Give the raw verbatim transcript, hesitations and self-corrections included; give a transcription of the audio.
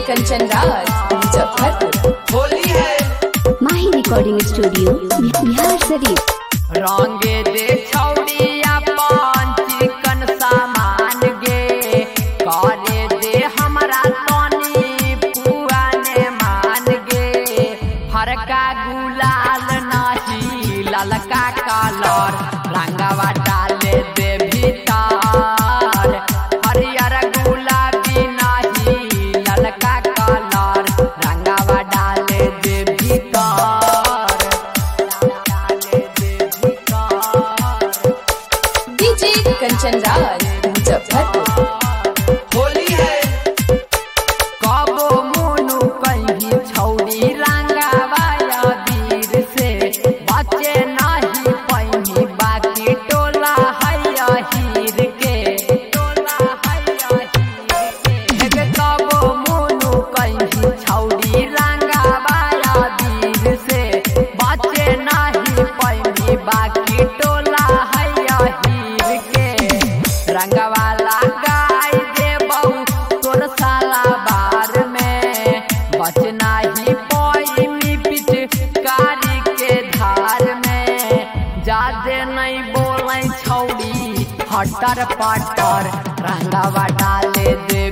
कंचन राज मुजफ्फरपुर। होली है माही recording studio Bihar Sharif. रंगे दे छौड़िया पान चिकन सामान गे करे दे हमरा तनी पुआने मान गे फरका गुलाल नाही ललका कलर रंगवा डाले दे भीतर हरियर गुलाबी नाही ललका कलर रंगवा डाले दे भीतर डीजे कंचन राज मुजफ्फरपुर। होली है कबो मोनू कहीं छौड़ी रंगावाया वीर से बचे नहीं पही बाकी टोला हैया हीर के टोला हैया हीर के कबो मोनू कहीं छौड़ी रंगावाया वीर से बचे नहीं पही बाकी टोला हैया हीर के रंगवाला गाय दे बहु तोर साला बार में बचना ही पोई पिचकारी के धार में जादे नहीं बोले छौड़ी हटर पटर रंगवा डाले दे